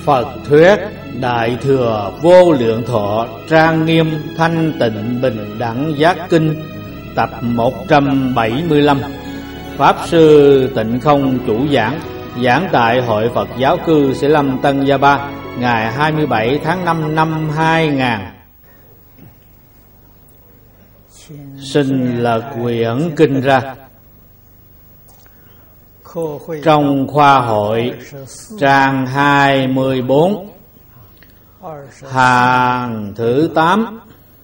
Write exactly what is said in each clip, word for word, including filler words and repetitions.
Phật thuyết Đại Thừa Vô Lượng Thọ Trang Nghiêm Thanh Tịnh Bình Đẳng Giác Kinh tập một trăm bảy mươi lăm. Pháp Sư Tịnh Không chủ giảng, giảng tại Hội Phật Giáo cư Sĩ Lâm Tân Gia Ba, ngày hai mươi bảy tháng năm năm hai nghìn. Xin lật quyển kinh ra. Trong khoa hội trang hai mươi bốn, hàng thứ tám,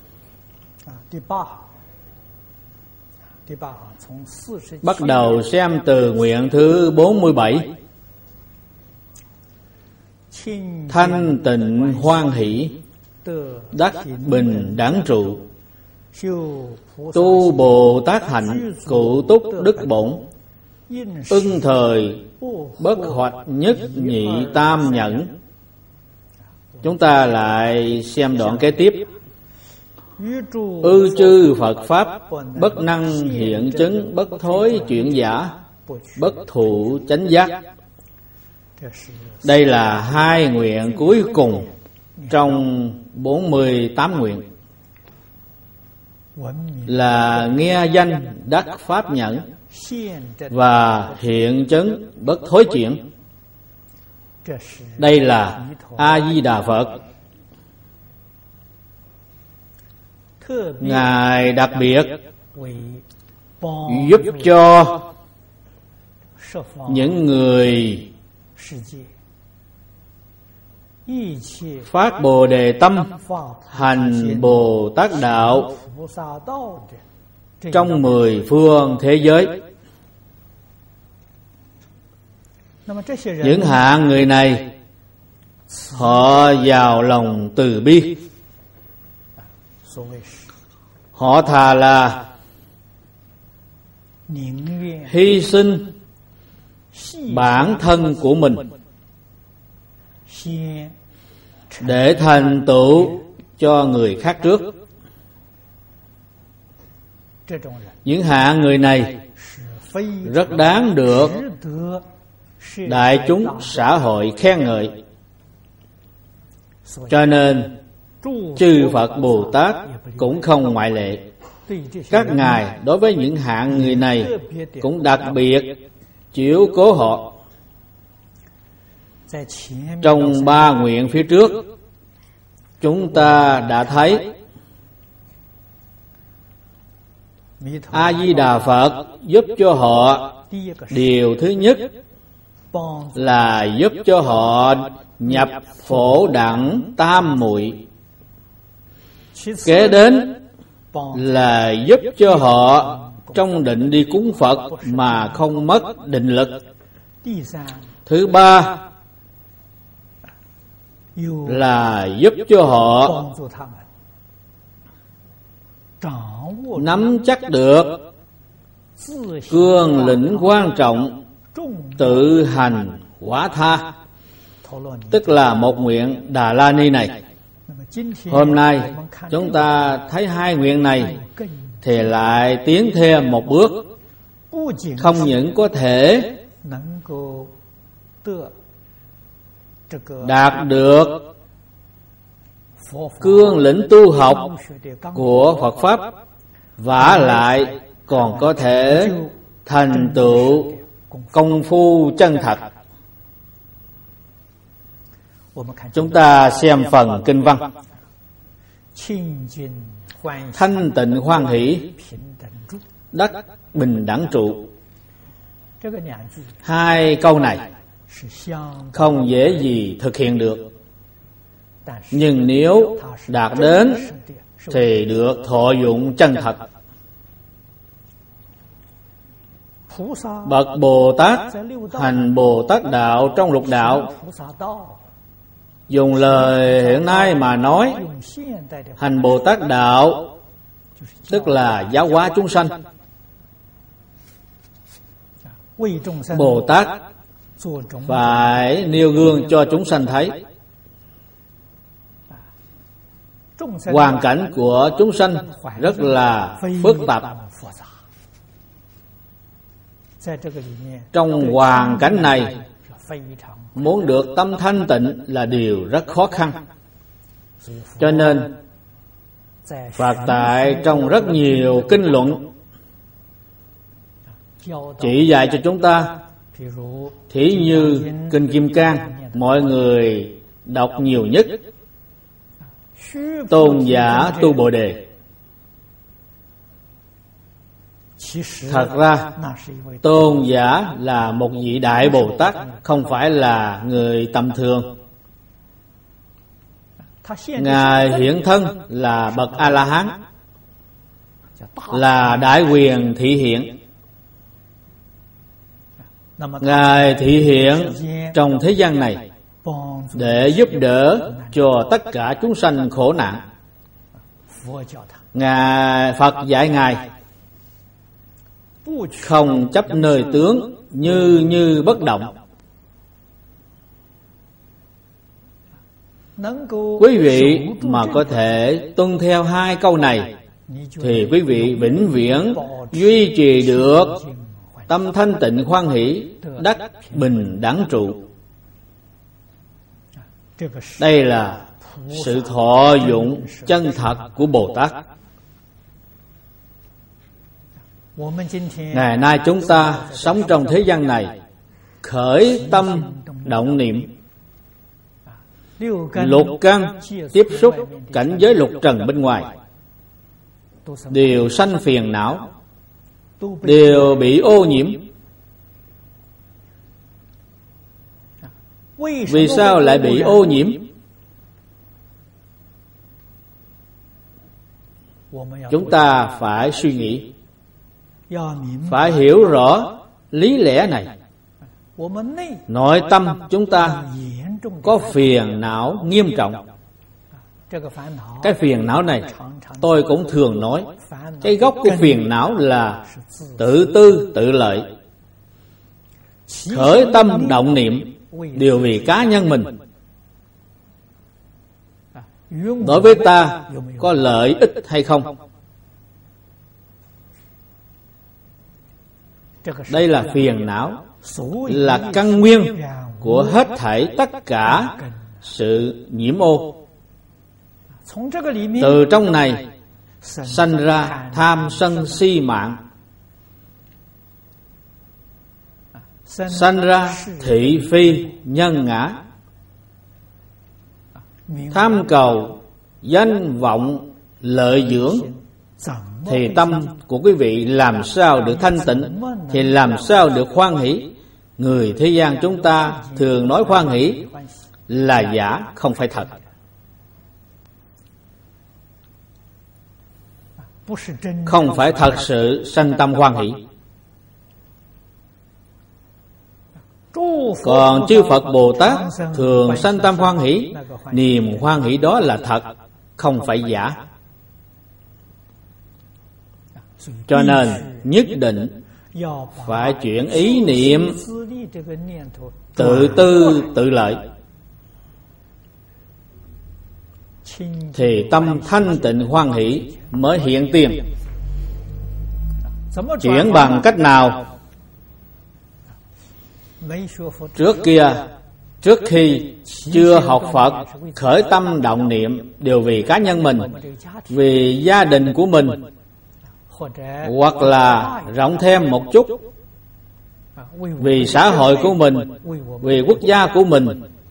bắt đầu xem từ nguyện thứ bốn mươi bảy. Thanh tịnh hoan hỷ, đắc bình đẳng trụ, tu Bồ Tát hạnh, cụ túc đức bổn, ưng thời bất hoạch nhất nhị tam nhẫn. Chúng ta lại xem đoạn kế tiếp. Ư chư Phật Pháp, bất năng hiện chứng, bất thối chuyển giả, bất thụ chánh giác. Đây là hai nguyện cuối cùng trong bốn mươi tám nguyện, là nghe danh đắc pháp nhẫn và hiện chứng bất thối chuyển. Đây là A Di Đà Phật. Ngài đặc biệt giúp cho những người phát Bồ Đề tâm, hành Bồ Tát đạo trong mười phương thế giới. Những hạng người này, họ giàu lòng từ bi, họ thà là hy sinh bản thân của mình để thành tựu cho người khác trước. Những hạng người này rất đáng được đại chúng xã hội khen ngợi. Cho nên chư Phật Bồ Tát cũng không ngoại lệ. Các ngài đối với những hạng người này cũng đặc biệt chiếu cố họ. Trong ba nguyện phía trước, chúng ta đã thấy A Di Đà Phật giúp cho họ, điều thứ nhất là giúp cho họ nhập phổ đẳng tam muội. Kế đến là giúp cho họ trong định đi cúng Phật mà không mất định lực. Thứ ba là giúp cho họ nắm chắc được cương lĩnh quan trọng tự hành quả tha, tức là một nguyện Đà La Ni này. Hôm nay chúng ta thấy hai nguyện này thì lại tiến thêm một bước, không những có thể đạt được cương lĩnh tu học của Phật Pháp, vả lại còn có thể thành tựu công phu chân thật. Chúng ta xem phần kinh văn. Thanh tịnh hoan hỷ, đắc bình đẳng trụ. Hai câu này không dễ gì thực hiện được, nhưng nếu đạt đến thì được thọ dụng chân thật. Bậc Bồ Tát hành Bồ Tát đạo trong lục đạo, dùng lời hiện nay mà nói, hành Bồ Tát đạo tức là giáo hóa chúng sanh. Bồ Tát phải nêu gương cho chúng sanh thấy. Hoàn cảnh của chúng sanh rất là phức tạp. Trong hoàn cảnh này muốn được tâm thanh tịnh là điều rất khó khăn. Cho nên Phật tại trong rất nhiều kinh luận chỉ dạy cho chúng ta, thí như kinh Kim Cang mọi người đọc nhiều nhất, tôn giả tu Bồ Đề. Thật ra tôn giả là một vị Đại Bồ Tát, không phải là người tầm thường. Ngài hiện thân là bậc A-la-hán, là đại quyền thị hiện. Ngài thị hiện trong thế gian này để giúp đỡ cho tất cả chúng sanh khổ nạn. Ngài Phật dạy Ngài không chấp nơi tướng, như như bất động. Quý vị mà có thể tuân theo hai câu này thì quý vị vĩnh viễn duy trì được tâm thanh tịnh hoan hỷ, đắc bình đẳng trụ. Đây là sự thọ dụng chân thật của Bồ Tát. Ngày nay chúng ta sống trong thế gian này, khởi tâm động niệm, lục căn tiếp xúc cảnh giới lục trần bên ngoài, đều sanh phiền não, đều bị ô nhiễm. Vì sao lại bị ô nhiễm? Chúng ta phải suy nghĩ, phải hiểu rõ lý lẽ này. Nội tâm chúng ta có phiền não nghiêm trọng. Cái phiền não này tôi cũng thường nói, cái gốc của phiền não là tự tư tự lợi. Khởi tâm động niệm đều vì cá nhân mình. Đối với ta có lợi ích hay không? Đây là phiền não, là căn nguyên của hết thảy tất cả sự nhiễm ô. Từ trong này sanh ra tham sân si mạng, sanh ra thị phi nhân ngã, tham cầu danh vọng lợi dưỡng. Thì tâm của quý vị làm sao được thanh tịnh, thì làm sao được hoan hỷ. Người thế gian chúng ta thường nói hoan hỷ là giả, không phải thật. Không phải thật sự sanh tâm hoan hỷ. Còn chư Phật Bồ Tát thường sanh tâm hoan hỷ, niềm hoan hỷ đó là thật, không phải giả. Cho nên nhất định phải chuyển ý niệm tự tư tự lợi, thì tâm thanh tịnh hoan hỷ mới hiện tiền. Chuyển bằng cách nào? Trước kia, trước khi chưa học Phật, khởi tâm động niệm đều vì cá nhân mình, vì gia đình của mình, hoặc là rộng thêm một chút, vì xã hội của mình, vì quốc gia của mình.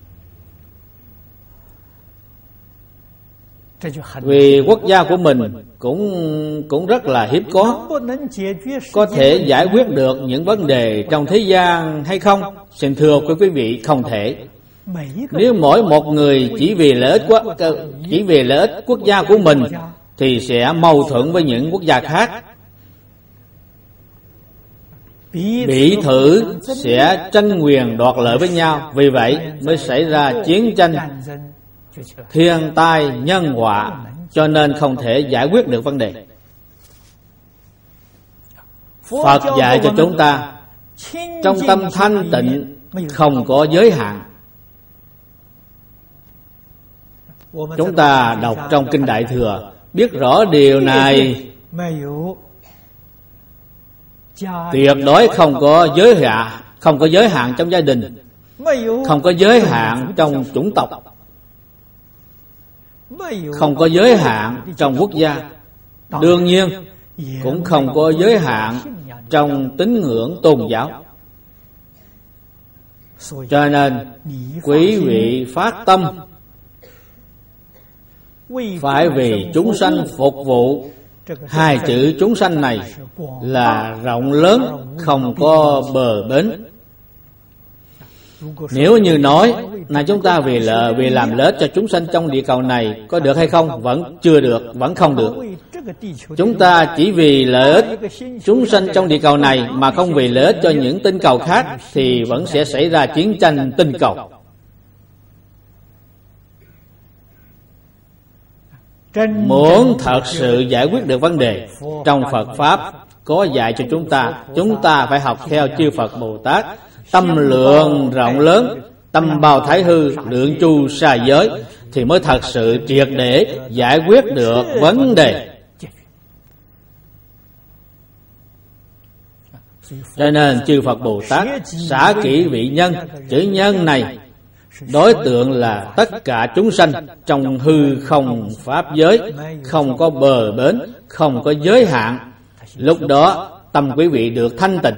Vì quốc gia của mình cũng cũng rất là hiếm có. Có thể giải quyết được những vấn đề trong thế gian hay không? Xin thưa quý vị, không thể. Nếu mỗi một người chỉ vì lợi ích quốc, chỉ vì lợi ích quốc gia của mình thì sẽ mâu thuẫn với những quốc gia khác. Bị thử sẽ tranh quyền đoạt lợi với nhau. Vì vậy mới xảy ra chiến tranh, thiên tai, nhân họa. Cho nên không thể giải quyết được vấn đề. Phật dạy cho chúng ta trong tâm thanh tịnh không có giới hạn. Chúng ta đọc trong Kinh Đại Thừa biết rõ điều này, tuyệt đối không có giới hạn, không có giới hạn trong gia đình, không có giới hạn trong chủng tộc, không có giới hạn trong quốc gia, đương nhiên cũng không có giới hạn trong tín ngưỡng tôn giáo. Cho nên quý vị phát tâm phải vì chúng sanh phục vụ. Hai chữ chúng sanh này là rộng lớn, không có bờ bến. Nếu như nói là chúng ta vì lợi, vì làm lợi ích cho chúng sanh trong địa cầu này, có được hay không? Vẫn chưa được, vẫn không được. Chúng ta chỉ vì lợi ích chúng sanh trong địa cầu này mà không vì lợi ích cho những tinh cầu khác, thì vẫn sẽ xảy ra chiến tranh tinh cầu. Muốn thật sự giải quyết được vấn đề, trong Phật Pháp có dạy cho chúng ta, chúng ta phải học theo chư Phật Bồ Tát, tâm lượng rộng lớn, tâm bao thái hư, lượng chu sa giới, thì mới thật sự triệt để giải quyết được vấn đề. Cho nên chư Phật Bồ Tát xả kỹ vị nhân. Chữ nhân này đối tượng là tất cả chúng sanh trong hư không pháp giới, không có bờ bến, không có giới hạn. Lúc đó tâm quý vị được thanh tịnh,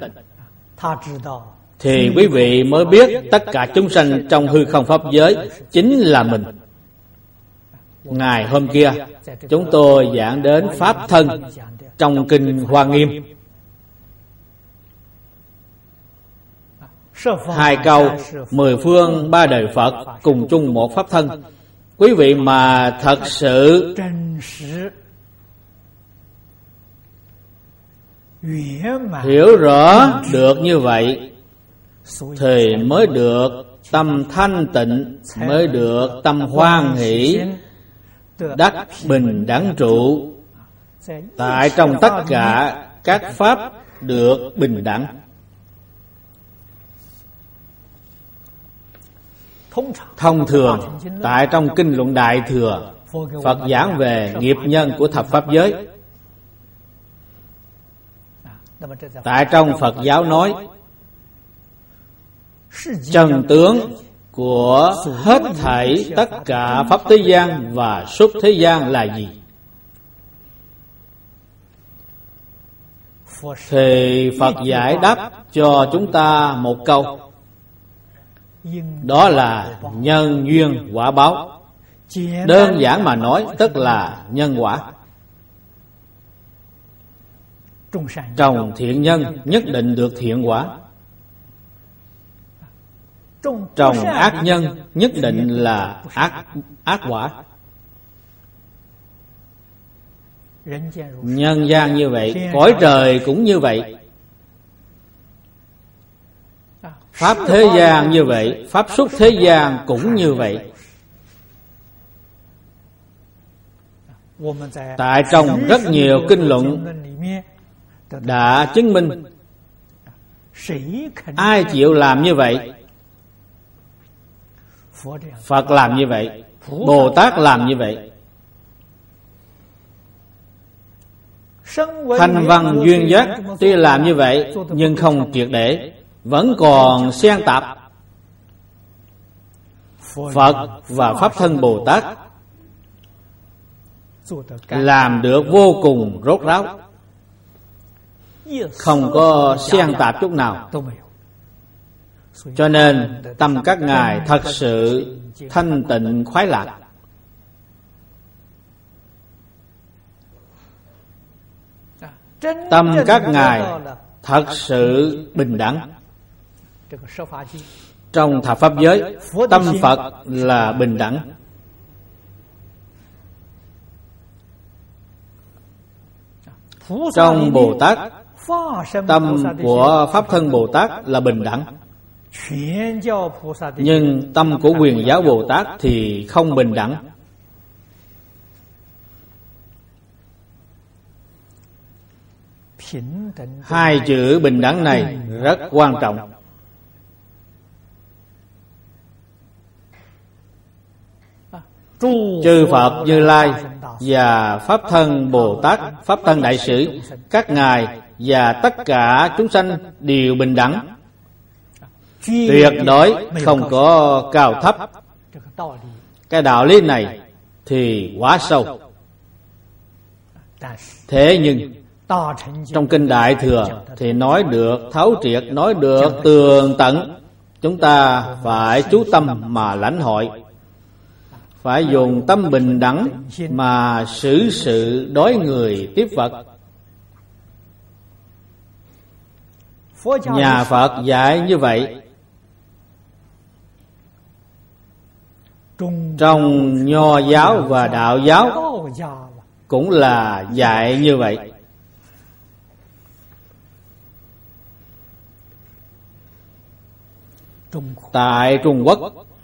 thì quý vị mới biết tất cả chúng sanh trong hư không pháp giới chính là mình. Ngày hôm kia chúng tôi giảng đến Pháp thân trong Kinh Hoa Nghiêm. Hai câu mười phương ba đời Phật cùng chung một Pháp thân. Quý vị mà thật sự hiểu rõ được như vậy, thì mới được tâm thanh tịnh, mới được tâm hoan hỷ, đắc bình đẳng trụ. Tại trong tất cả các pháp được bình đẳng. Thông thường tại trong Kinh Luận Đại Thừa, Phật giảng về nghiệp nhân của thập pháp giới. Tại trong Phật giáo nói chân tướng của hết thảy tất cả pháp thế gian và xuất thế gian là gì? Thì Phật giải đáp cho chúng ta một câu, đó là nhân duyên quả báo. Đơn giản mà nói, tức là nhân quả. Trồng thiện nhân nhất định được thiện quả, trồng ác nhân nhất định là ác, ác quả. Nhân gian như vậy, cõi trời cũng như vậy. Pháp thế gian như vậy, pháp xuất thế gian cũng như vậy. Tại trong rất nhiều kinh luận đã chứng minh, ai chịu làm như vậy? Phật làm như vậy, Bồ Tát làm như vậy. Thanh văn duyên giác tuy làm như vậy, nhưng không triệt để, vẫn còn xen tạp. Phật và Pháp thân Bồ Tát làm được vô cùng rốt ráo, không có xen tạp chút nào. Cho nên tâm các ngài thật sự thanh tịnh khoái lạc. Tâm các ngài thật sự bình đẳng. Trong thập pháp giới, tâm Phật là bình đẳng. Trong Bồ Tát, tâm của Pháp thân Bồ Tát là bình đẳng. Nhưng tâm của Quyền Giáo Bồ Tát thì không bình đẳng. Hai chữ bình đẳng này rất quan trọng. Chư Phật Như Lai và Pháp thân Bồ Tát, Pháp thân Đại Sĩ, các ngài và tất cả chúng sanh đều bình đẳng. tuyệt đối không có cao thấp. Cái đạo lý này thì quá sâu. Thế nhưng trong kinh Đại Thừa thì nói được thấu triệt, nói được tường tận. Chúng ta phải chú tâm mà lãnh hội, phải dùng tâm bình đẳng mà xử sự đối người tiếp vật. Nhà Phật dạy như vậy, trong Nho giáo và Đạo giáo cũng là dạy như vậy. Tại Trung Quốc,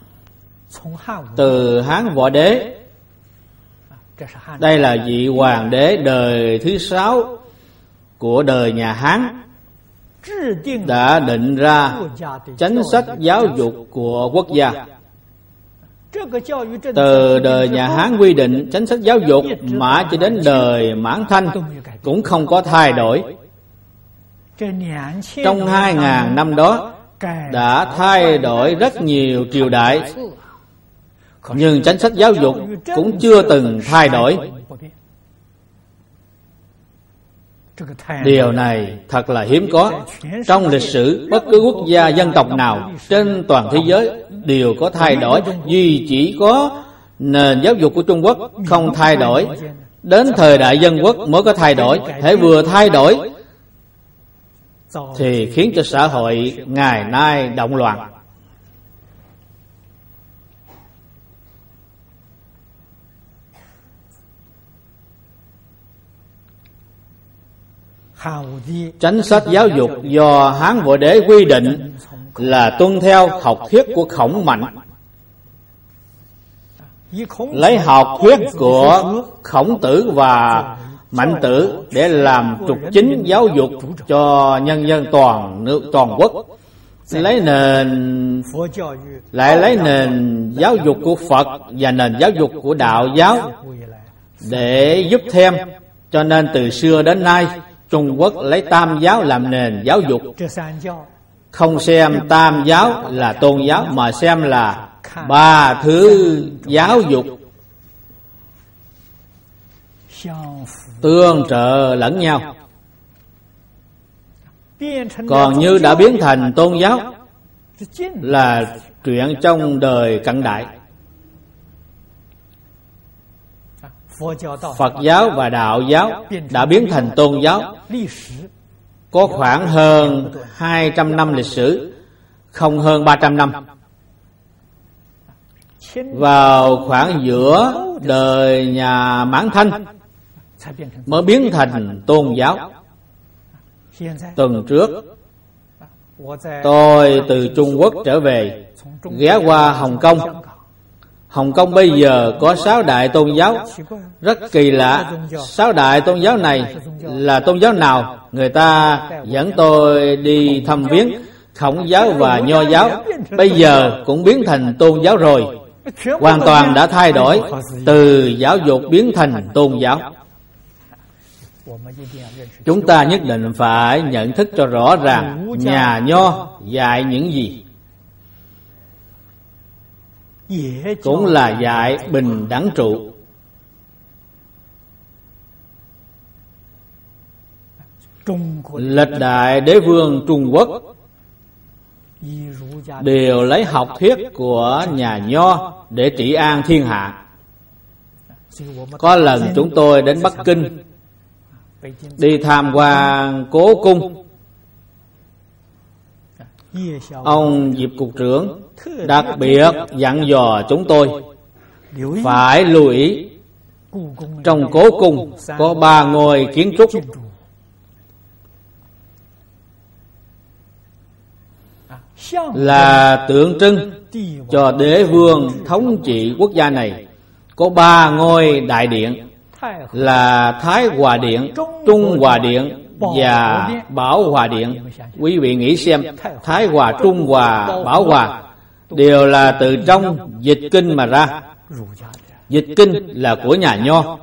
từ Hán Võ Đế, đây là vị hoàng đế đời thứ sáu của đời nhà Hán, đã định ra chính sách giáo dục của quốc gia. Từ đời nhà Hán quy định chính sách giáo dục mãi cho đến đời Mãn Thanh cũng không có thay đổi. Trong hai ngàn năm đó đã thay đổi rất nhiều triều đại, nhưng chính sách giáo dục cũng chưa từng thay đổi. Điều này thật là hiếm có. Trong lịch sử, bất cứ quốc gia dân tộc nào trên toàn thế giới đều có thay đổi, duy chỉ có nền giáo dục của Trung Quốc không thay đổi. Đến thời đại dân quốc mới có thay đổi. Hễ vừa thay đổi thì khiến cho xã hội ngày nay động loạn. Chính sách giáo dục do Hán Võ Đế quy định là tuân theo học thuyết của Khổng Mạnh, lấy học thuyết của Khổng Tử và Mạnh Tử để làm trục chính giáo dục cho nhân dân toàn nước toàn quốc, lấy nền lại lấy nền giáo dục của Phật và nền giáo dục của Đạo giáo để giúp thêm. Cho nên từ xưa đến nay Trung Quốc lấy Tam giáo làm nền giáo dục, không xem Tam giáo là tôn giáo mà xem là ba thứ giáo dục tương trợ lẫn nhau. Còn như đã biến thành tôn giáo là chuyện trong đời cận đại. Phật giáo và Đạo giáo đã biến thành tôn giáo có khoảng hơn hai trăm năm lịch sử, không hơn ba trăm năm. Vào khoảng giữa đời nhà Mãn Thanh mới biến thành tôn giáo. Tuần trước tôi từ Trung Quốc trở về, ghé qua Hồng Kông. Hồng Kông bây giờ có sáu đại tôn giáo. Rất kỳ lạ, sáu đại tôn giáo này là tôn giáo nào? Người ta dẫn tôi đi thăm viếng. Khổng giáo và Nho giáo bây giờ cũng biến thành tôn giáo rồi, hoàn toàn đã thay đổi, từ giáo dục biến thành tôn giáo. Chúng ta nhất định phải nhận thức cho rõ ràng nhà Nho dạy những gì. Cũng là dạy bình đẳng trụ. Lịch đại đế vương Trung Quốc đều lấy học thuyết của nhà Nho để trị an thiên hạ. Có lần chúng tôi đến Bắc Kinh đi tham quan Cố Cung. Ông Diệp cục trưởng đặc biệt dặn dò chúng tôi phải lưu ý trong Cố Cung có ba ngôi kiến trúc. Là tượng trưng cho đế vương thống trị quốc gia này. Có ba ngôi đại điện là Thái Hòa Điện, Trung Hòa Điện và Bảo Hòa Điện. Quý vị nghĩ xem, Thái Hòa, Trung Hòa, Bảo Hòa đều là từ trong dịch kinh mà ra. Dịch kinh là của nhà Nho.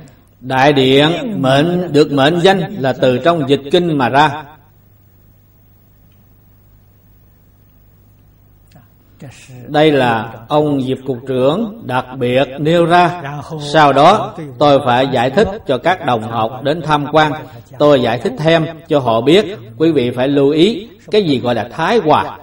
Đại điện mệnh được mệnh danh là từ trong dịch kinh mà ra. Đây là ông Diệp Cục trưởng đặc biệt nêu ra. Sau đó tôi phải giải thích cho các đồng học đến tham quan. Tôi giải thích thêm cho họ biết. Quý vị phải lưu ý cái gì gọi là thái hòa.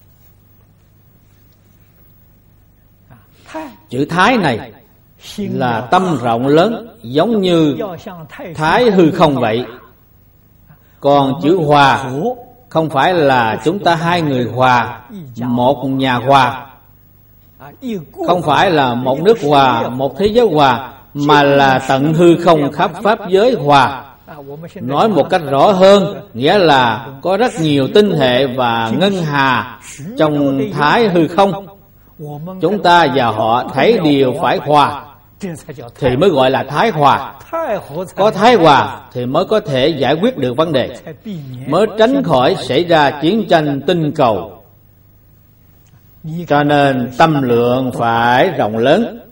Chữ thái này là tâm rộng lớn, giống như thái hư không vậy. Còn chữ hòa không phải là chúng ta hai người hòa, một nhà hòa, không phải là một nước hòa, một thế giới hòa, mà là tận hư không khắp pháp giới hòa. Nói một cách rõ hơn, nghĩa là có rất nhiều tinh hệ và ngân hà trong thái hư không. Chúng ta và họ thấy đều phải hòa thì mới gọi là thái hòa. Có thái hòa thì mới có thể giải quyết được vấn đề, mới tránh khỏi xảy ra chiến tranh tinh cầu. Cho nên tâm lượng phải rộng lớn.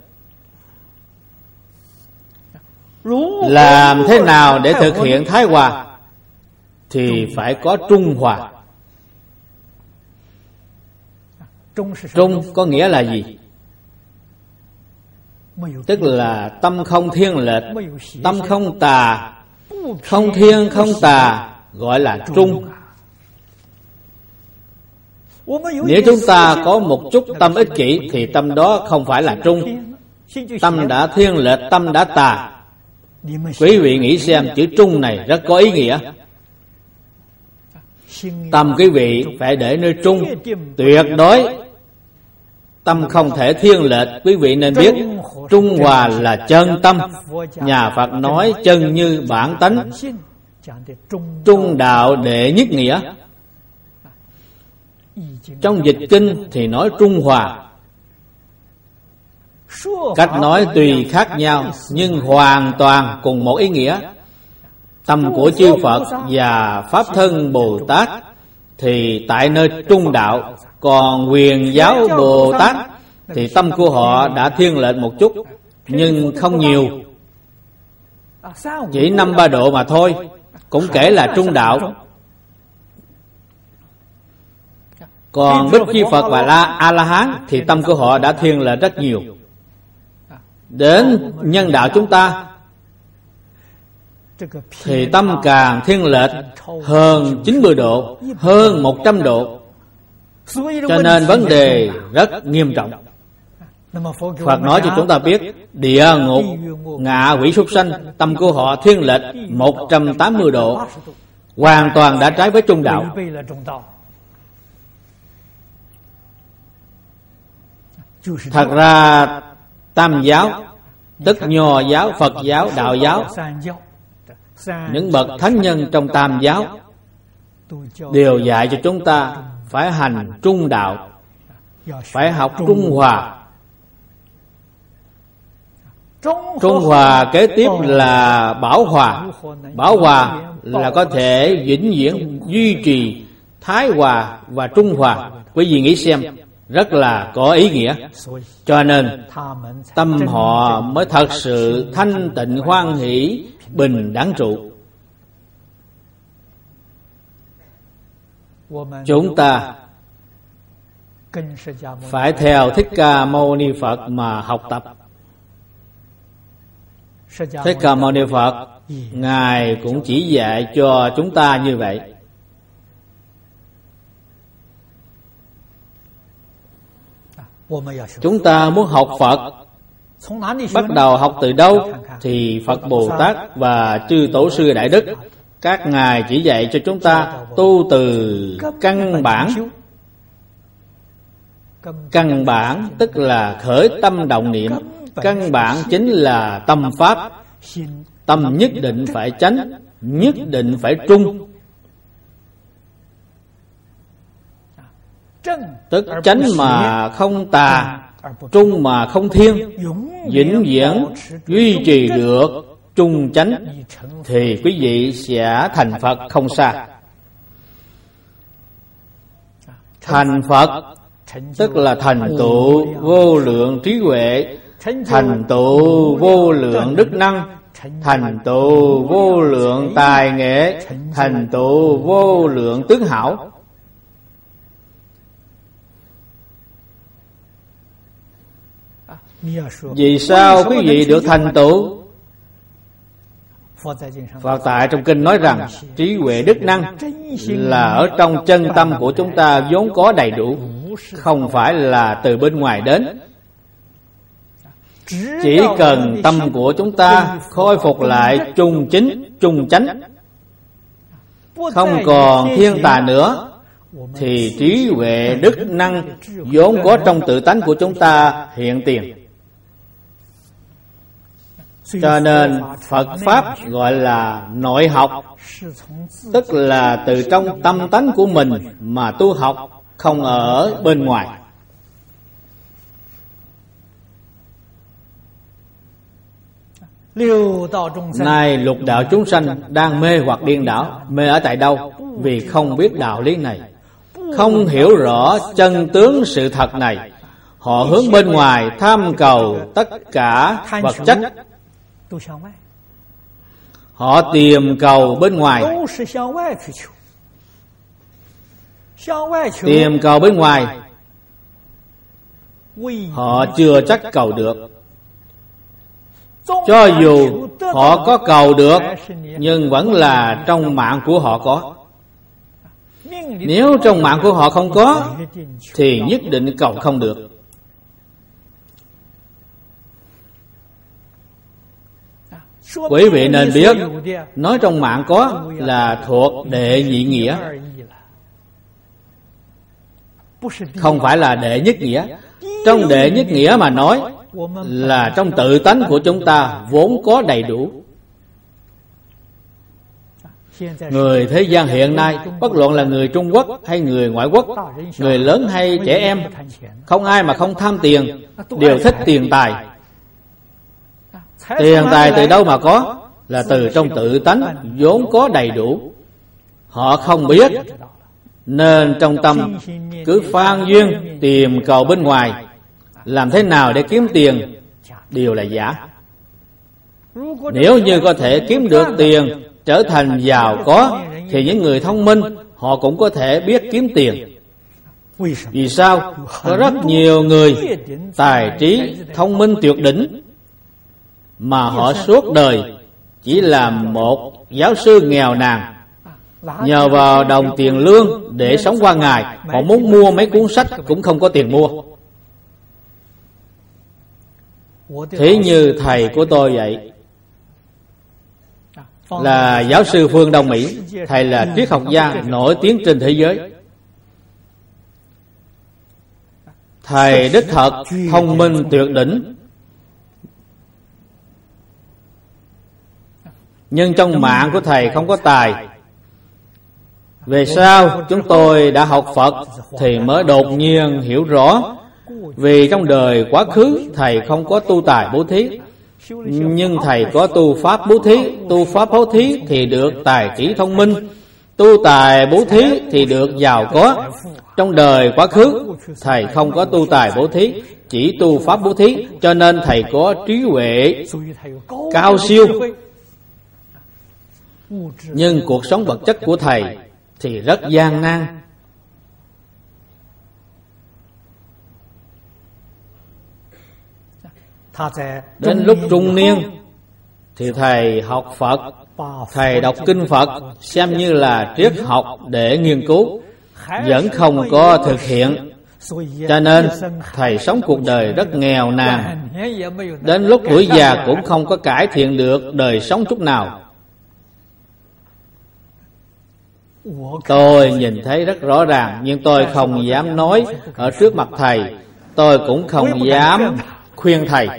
Làm thế nào để thực hiện thái hòa? Thì phải có trung hòa. Trung có nghĩa là gì? Tức là tâm không thiên lệch, tâm không tà, không thiên không tà, gọi là trung. Nếu chúng ta có một chút tâm ích kỷ thì tâm đó không phải là trung. Tâm đã thiên lệch, tâm đã tà. Quý vị nghĩ xem, chữ trung này rất có ý nghĩa. Tâm quý vị phải để nơi trung, tuyệt đối tâm không thể thiên lệch. Quý vị nên biết trung hòa là chân tâm. Nhà Phật nói chân như bản tánh, trung đạo đệ nhất nghĩa. Trong dịch kinh thì nói trung hòa. Cách nói tùy khác nhau nhưng hoàn toàn cùng một ý nghĩa. Tâm của chư Phật và Pháp Thân Bồ Tát thì tại nơi trung đạo. Còn Huyền Giáo Bồ Tát thì tâm của họ đã thiên lệch một chút, nhưng không nhiều, chỉ năm ba độ mà thôi, cũng kể là trung đạo. Còn Bích Chi Phật và La A La Hán thì tâm của họ đã thiên lệch rất nhiều. Đến nhân đạo chúng ta thì tâm càng thiên lệch hơn chín mươi độ, hơn một trăm độ. Cho nên vấn đề rất nghiêm trọng. Phật nói cho chúng ta biết địa ngục, ngạ quỷ súc sanh, tâm của họ thiên lệch một trăm tám mươi độ, hoàn toàn đã trái với trung đạo. Thật ra tam giáo, tức Nho giáo, Phật giáo, Đạo giáo, những bậc thánh nhân trong tam giáo đều dạy cho chúng ta phải hành trung đạo, phải học trung hòa. Trung hòa kế tiếp là bảo hòa. Bảo hòa là có thể vĩnh viễn duy trì thái hòa và trung hòa. Quý vị nghĩ xem, rất là có ý nghĩa. Cho nên tâm họ mới thật sự thanh tịnh hoan hỷ, bình đẳng trụ. Chúng ta phải theo Thích Ca Mâu Ni Phật mà học tập. Thích Ca Mâu Ni Phật, Ngài cũng chỉ dạy cho chúng ta như vậy. Chúng ta muốn học Phật, bắt đầu học từ đâu? Thì Phật Bồ Tát và chư Tổ sư Đại Đức, các ngài chỉ dạy cho chúng ta tu từ căn bản. Căn bản tức là khởi tâm động niệm. Căn bản chính là tâm pháp. Tâm nhất định phải chánh, nhất định phải trung. Tức chánh mà không tà, trung mà không thiên, vĩnh viễn duy trì được trung chánh, thì quý vị sẽ thành Phật không xa. Thành Phật tức là thành tựu vô lượng trí huệ, thành tựu vô lượng đức năng, thành tựu vô lượng tài nghệ, thành tựu vô lượng tướng hảo. Vì sao quý vị được thành tựu? Phật tại trong kinh nói rằng trí huệ đức năng là ở trong chân tâm của chúng ta vốn có đầy đủ, không phải là từ bên ngoài đến. Chỉ cần tâm của chúng ta khôi phục lại trung chính, trung chánh, không còn thiên tà nữa, thì trí huệ đức năng vốn có trong tự tánh của chúng ta hiện tiền. Cho nên Phật Pháp gọi là nội học, tức là từ trong tâm tánh của mình mà tu học, không ở bên ngoài. Nay lục đạo chúng sanh đang mê hoặc điên đảo. Mê ở tại đâu? Vì không biết đạo lý này, không hiểu rõ chân tướng sự thật này. Họ hướng bên ngoài tham cầu tất cả vật chất, họ tìm cầu bên ngoài, tìm cầu bên ngoài, họ chưa chắc cầu được. Cho dù họ có cầu được, nhưng vẫn là trong mạng của họ có. Nếu trong mạng của họ không có, thì nhất định cầu không được. Quý vị nên biết, nói trong mạng có là thuộc đệ nhị nghĩa, không phải là đệ nhất nghĩa. Trong đệ nhất nghĩa mà nói là trong tự tánh của chúng ta vốn có đầy đủ. Người thế gian hiện nay, bất luận là người Trung Quốc hay người ngoại quốc, người lớn hay trẻ em, không ai mà không tham tiền, đều thích tiền tài. Tiền tài từ đâu mà có? Là từ trong tự tánh vốn có đầy đủ. Họ không biết, nên trong tâm cứ phan duyên tìm cầu bên ngoài, làm thế nào để kiếm tiền đều là giả. Nếu như có thể kiếm được tiền, trở thành giàu có, thì những người thông minh họ cũng có thể biết kiếm tiền. Vì sao? Có rất nhiều người tài trí thông minh tuyệt đỉnh, mà họ suốt đời chỉ là một giáo sư nghèo nàn, nhờ vào đồng tiền lương để sống qua ngày. Họ muốn mua mấy cuốn sách cũng không có tiền mua. Thế như thầy của tôi vậy, là giáo sư phương Đông Mỹ. Thầy là triết học gia nổi tiếng trên thế giới. Thầy đích thật thông minh tuyệt đỉnh, nhưng trong mạng của thầy không có tài. Về sau chúng tôi đã học Phật thì mới đột nhiên hiểu rõ. Vì trong đời quá khứ thầy không có tu tài bố thí, nhưng thầy có tu pháp bố thí. Tu pháp bố thí thì được tài trí thông minh, tu tài bố thí thì được giàu có. Trong đời quá khứ thầy không có tu tài bố thí, chỉ tu pháp bố thí, cho nên thầy có trí huệ cao siêu. Nhưng cuộc sống vật chất của thầy thì rất gian nan. Đến lúc trung niên thì thầy học Phật, thầy đọc kinh Phật xem như là triết học để nghiên cứu, vẫn không có thực hiện. Cho nên thầy sống cuộc đời rất nghèo nàn, đến lúc tuổi già cũng không có cải thiện được đời sống chút nào. Tôi nhìn thấy rất rõ ràng, nhưng tôi không dám nói ở trước mặt thầy. Tôi cũng không dám khuyên thầy.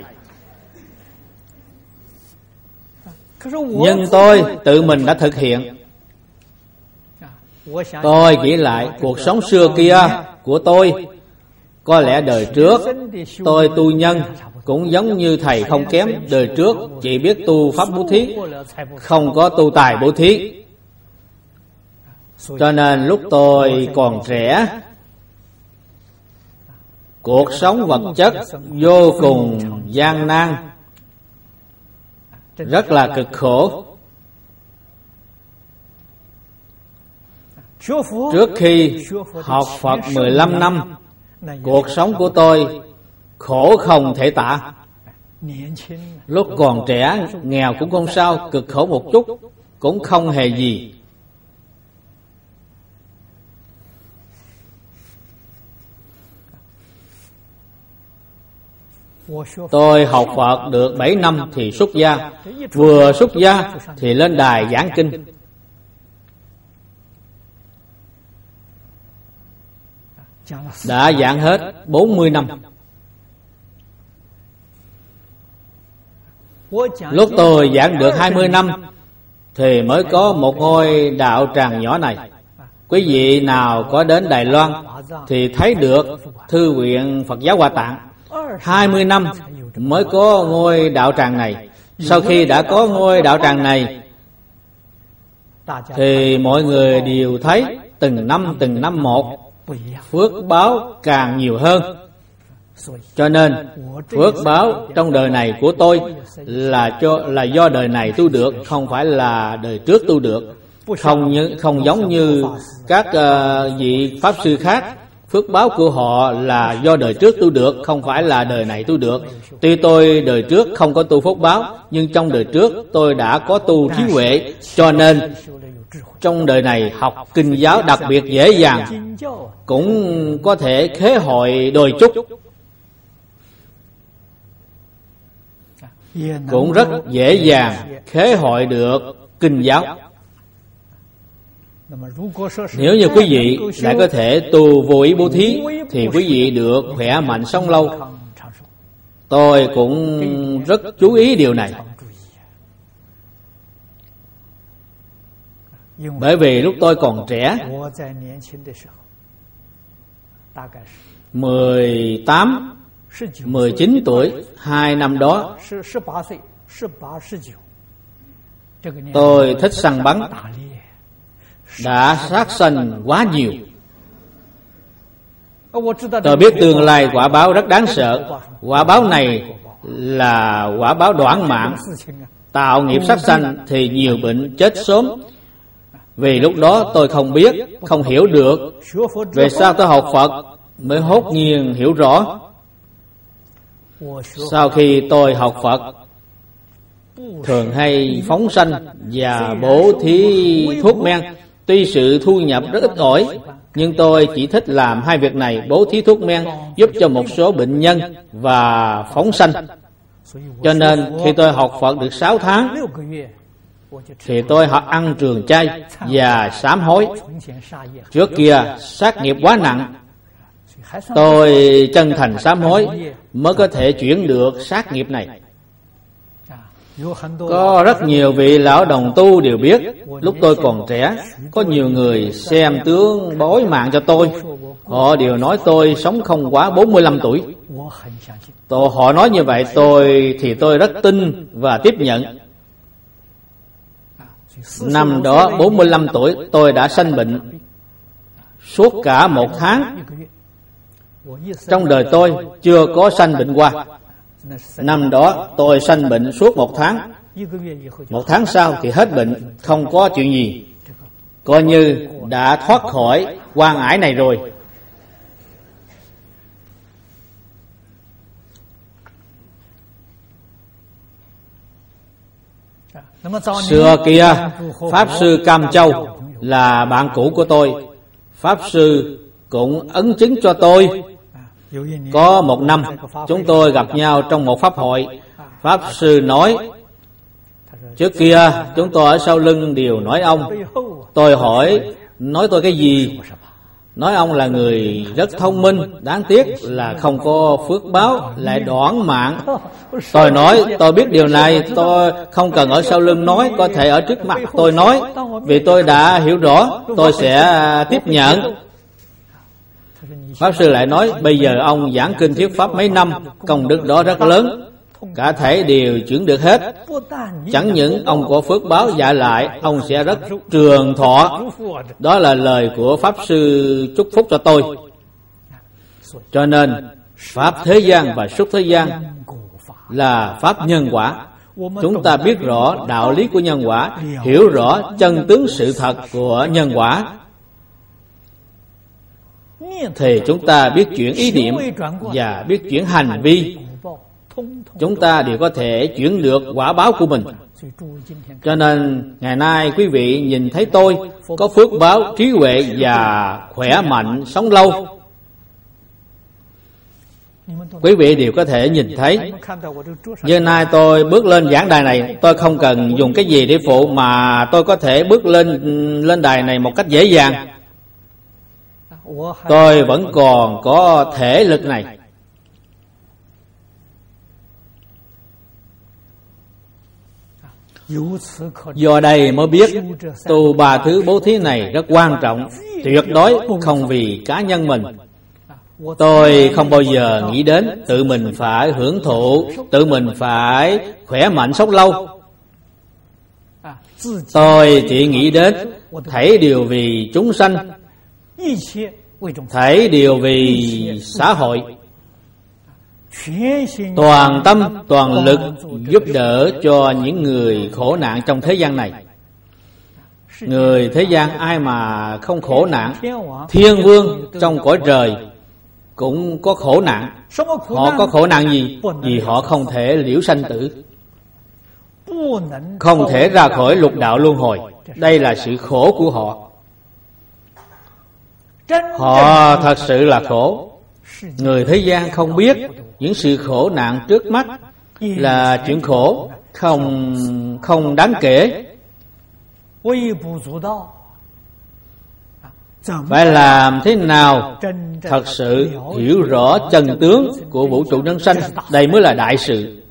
Nhưng tôi tự mình đã thực hiện. Tôi nghĩ lại cuộc sống xưa kia của tôi, có lẽ đời trước tôi tu nhân cũng giống như thầy không kém. Đời trước chỉ biết tu pháp bố thí, không có tu tài bố thí. Cho nên lúc tôi còn trẻ, cuộc sống vật chất vô cùng gian nan, rất là cực khổ. Trước khi học Phật mười lăm năm, cuộc sống của tôi khổ không thể tả. Lúc còn trẻ, nghèo cũng không sao, cực khổ một chút cũng không hề gì. Tôi học Phật được bảy năm thì xuất gia. Vừa xuất gia thì lên đài giảng kinh. Đã giảng hết bốn mươi năm. Lúc tôi giảng được hai mươi năm thì mới có một ngôi đạo tràng nhỏ này. Quý vị nào có đến Đài Loan thì thấy được Thư viện Phật giáo Hoa Tạng. Hai mươi năm mới có ngôi đạo tràng này. Sau khi đã có ngôi đạo tràng này thì mọi người đều thấy từng năm từng năm một, phước báo càng nhiều hơn. Cho nên phước báo trong đời này của tôi là cho là do đời này tu được, không phải là đời trước tu được. Không như không giống như các uh, vị pháp sư khác, phước báo của họ là do đời trước tu được, không phải là đời này tu được. Tuy tôi đời trước không có tu phước báo, nhưng trong đời trước tôi đã có tu trí huệ, cho nên trong đời này học kinh giáo đặc biệt dễ dàng, cũng có thể khế hội đôi chút, cũng rất dễ dàng khế hội được kinh giáo. Nếu như quý vị đã có thể tu vô ý bố thí thì quý vị được khỏe mạnh sống lâu. Tôi cũng rất chú ý điều này. Bởi vì lúc tôi còn trẻ, mười tám, mười chín tuổi, hai năm đó, tôi thích săn bắn, đã sát sanh quá nhiều. Tôi biết tương lai quả báo rất đáng sợ. Quả báo này là quả báo đoản mạng. Tạo nghiệp sát sanh thì nhiều bệnh chết sớm. Vì lúc đó tôi không biết, không hiểu được. Về sau tôi học Phật mới hốt nhiên hiểu rõ. Sau khi tôi học Phật, thường hay phóng sanh và bố thí thuốc men. Tuy sự thu nhập rất ít ỏi, nhưng tôi chỉ thích làm hai việc này: bố thí thuốc men giúp cho một số bệnh nhân và phóng sanh. Cho nên khi tôi học Phật được sáu tháng thì tôi học ăn trường chay và sám hối. Trước kia sát nghiệp quá nặng, tôi chân thành sám hối mới có thể chuyển được sát nghiệp này. Có rất nhiều vị lão đồng tu đều biết, lúc tôi còn trẻ, có nhiều người xem tướng bói mạng cho tôi. Họ đều nói tôi sống không quá bốn mươi lăm tuổi. Tôi, họ nói như vậy tôi thì tôi rất tin và tiếp nhận. Năm đó bốn mươi lăm tuổi tôi đã sanh bệnh. Suốt cả một tháng, trong đời tôi chưa có sanh bệnh qua. Năm đó tôi sanh bệnh suốt một tháng. Một tháng sau thì hết bệnh, không có chuyện gì, coi như đã thoát khỏi quan ải này rồi. Xưa kia, Pháp Sư Cam Châu là bạn cũ của tôi. Pháp Sư cũng ấn chứng cho tôi. Có một năm, chúng tôi gặp nhau trong một pháp hội. Pháp Sư nói, trước kia chúng tôi ở sau lưng đều nói ông. Tôi hỏi, nói tôi cái gì? Nói ông là người rất thông minh, đáng tiếc là không có phước báo, lại đoản mạng. Tôi nói, tôi biết điều này, tôi không cần ở sau lưng nói, có thể ở trước mặt tôi nói. Vì tôi đã hiểu rõ, tôi sẽ tiếp nhận. Pháp Sư lại nói, bây giờ ông giảng kinh thuyết pháp mấy năm, công đức đó rất lớn, cả thể đều chuyển được hết. Chẳng những ông có phước báo, dạ lại ông sẽ rất trường thọ. Đó là lời của Pháp Sư chúc phúc cho tôi. Cho nên Pháp thế gian và xuất thế gian là Pháp nhân quả. Chúng ta biết rõ đạo lý của nhân quả, hiểu rõ chân tướng sự thật của nhân quả, thì chúng ta biết chuyển ý niệm và biết chuyển hành vi, chúng ta đều có thể chuyển được quả báo của mình. Cho nên ngày nay quý vị nhìn thấy tôi có phước báo, trí huệ và khỏe mạnh, sống lâu, quý vị đều có thể nhìn thấy. Giờ nay tôi bước lên giảng đài này, tôi không cần dùng cái gì để phụ, mà tôi có thể bước lên lên đài này một cách dễ dàng. Tôi vẫn còn có thể lực này. Do đây mới biết tu ba thứ bố thí này rất quan trọng, tuyệt đối không vì cá nhân mình. Tôi không bao giờ nghĩ đến tự mình phải hưởng thụ, tự mình phải khỏe mạnh sống lâu. Tôi chỉ nghĩ đến thảy đều vì chúng sanh, thảy đều vì xã hội. Toàn tâm, toàn lực giúp đỡ cho những người khổ nạn trong thế gian này. Người thế gian ai mà không khổ nạn? Thiên vương trong cõi trời cũng có khổ nạn. Họ có khổ nạn gì? Vì họ không thể liễu sanh tử, không thể ra khỏi lục đạo luân hồi. Đây là sự khổ của họ. Họ thật sự là khổ. Người thế gian không biết những sự khổ nạn trước mắt là chuyện khổ, không không đáng kể. Phải làm thế nào thật sự hiểu rõ chân tướng của vũ trụ nhân sanh, đây mới là đại sự.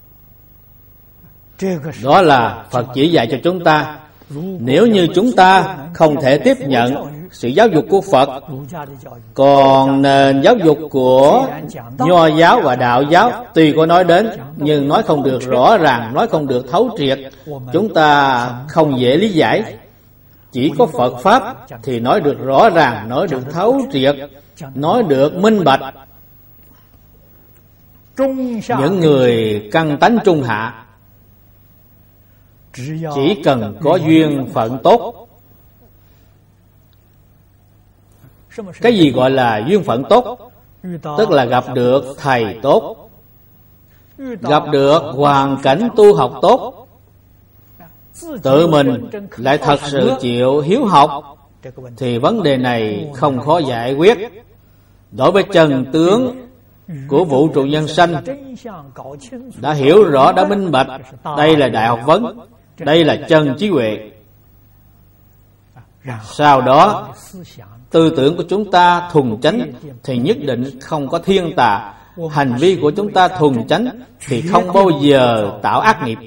Đó là Phật chỉ dạy cho chúng ta. Nếu như chúng ta không thể tiếp nhận sự giáo dục của Phật, còn nền giáo dục của Nho giáo và Đạo giáo tuy có nói đến, nhưng nói không được rõ ràng, nói không được thấu triệt, chúng ta không dễ lý giải. Chỉ có Phật Pháp thì nói được rõ ràng, nói được thấu triệt, nói được minh bạch. Những người căn tánh trung hạ chỉ cần có duyên phận tốt. Cái gì gọi là duyên phận tốt? Tức là gặp được thầy tốt, gặp được hoàn cảnh tu học tốt, tự mình lại thật sự chịu hiếu học, thì vấn đề này không khó giải quyết. Đối với chân tướng của vũ trụ nhân sanh đã hiểu rõ, đã minh bạch, đây là đại học vấn, đây là chân trí huệ. Sau đó tư tưởng của chúng ta thuần chánh thì nhất định không có thiên tà. Hành vi của chúng ta thuần chánh thì không bao giờ tạo ác nghiệp.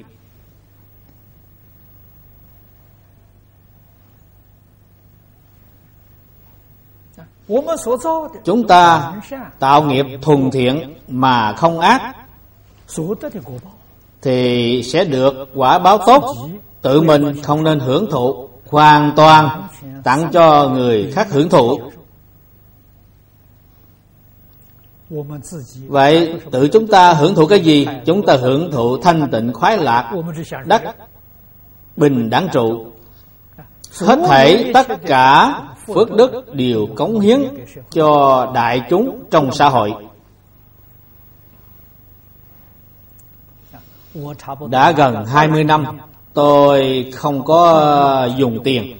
Chúng ta tạo nghiệp thuần thiện mà không ác thì sẽ được quả báo tốt. Tự mình không nên hưởng thụ, hoàn toàn tặng cho người khác hưởng thụ. Vậy tự chúng ta hưởng thụ cái gì? Chúng ta hưởng thụ thanh tịnh khoái lạc, đắc bình đẳng trụ. Hết thảy tất cả phước đức đều cống hiến cho đại chúng trong xã hội. Đã gần hai mươi năm tôi không có dùng tiền.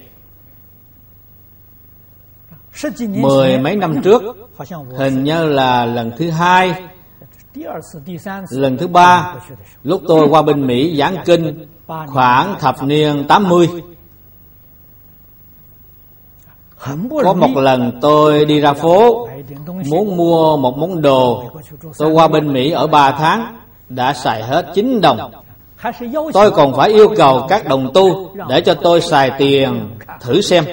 Mười mấy năm trước, hình như là lần thứ hai, lần thứ ba, lúc tôi qua bên Mỹ giảng kinh, khoảng thập niên tám mươi. Có một lần tôi đi ra phố muốn mua một món đồ. Tôi qua bên Mỹ ở ba tháng đã xài hết chín đồng. Tôi còn phải yêu cầu các đồng tu để cho tôi xài tiền thử xem.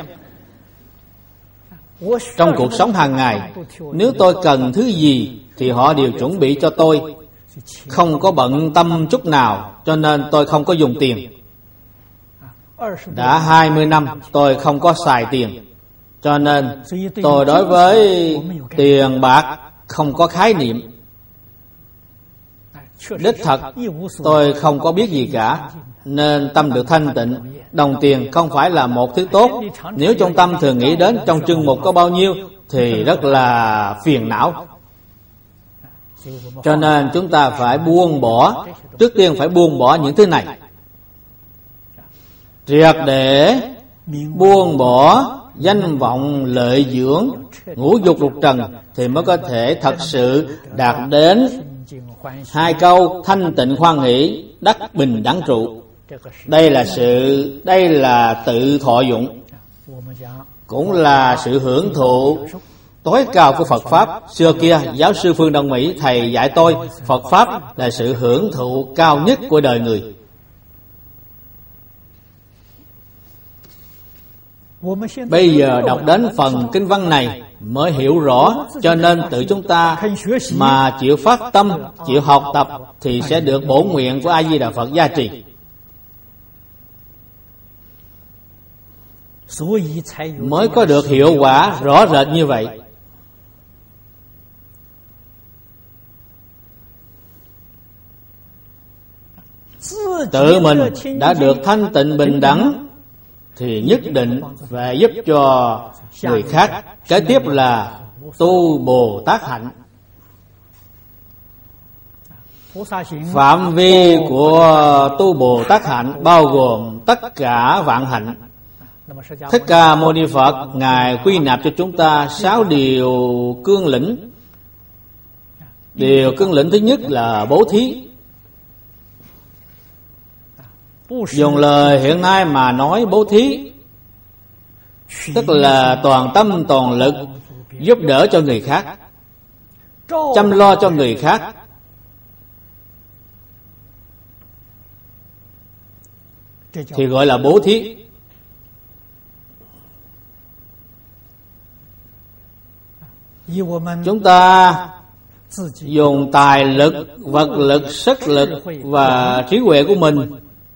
Trong cuộc sống hàng ngày, nếu tôi cần thứ gì thì họ đều chuẩn bị cho tôi, không có bận tâm chút nào, cho nên tôi không có dùng tiền. Đã hai mươi năm tôi không có xài tiền, cho nên tôi đối với tiền bạc không có khái niệm. Đích thật tôi không có biết gì cả, nên tâm được thanh tịnh. Đồng tiền không phải là một thứ tốt. Nếu trong tâm thường nghĩ đến trong chương mục có bao nhiêu thì rất là phiền não. Cho nên chúng ta phải buông bỏ, trước tiên phải buông bỏ những thứ này, triệt để buông bỏ danh vọng lợi dưỡng ngũ dục lục trần, thì mới có thể thật sự đạt đến hai câu thanh tịnh khoan hỷ, đắc bình đẳng trụ. Đây là sự đây là tự thọ dụng, cũng là sự hưởng thụ tối cao của Phật Pháp. Xưa kia giáo sư Phương Đông Mỹ thầy dạy tôi, Phật Pháp là sự hưởng thụ cao nhất của đời người. Bây giờ đọc đến phần kinh văn này mới hiểu rõ, cho nên tự chúng ta mà chịu phát tâm, chịu học tập thì sẽ được bổn nguyện của A Di Đà Phật gia trì. Mới có được hiệu quả rõ rệt như vậy. Tự mình đã được thanh tịnh bình đẳng thì nhất định phải giúp cho người khác. Kế tiếp là tu Bồ Tát hạnh. Phạm vi của tu Bồ Tát hạnh bao gồm tất cả vạn hạnh. Thích Ca Mâu Ni Phật Ngài quy nạp cho chúng ta sáu điều cương lĩnh. Điều cương lĩnh thứ nhất là bố thí. Dùng lời hiện nay mà nói, bố thí tức là toàn tâm toàn lực giúp đỡ cho người khác, chăm lo cho người khác. Thì gọi là bố thí. Chúng ta dùng tài lực, vật lực, sức lực và trí huệ của mình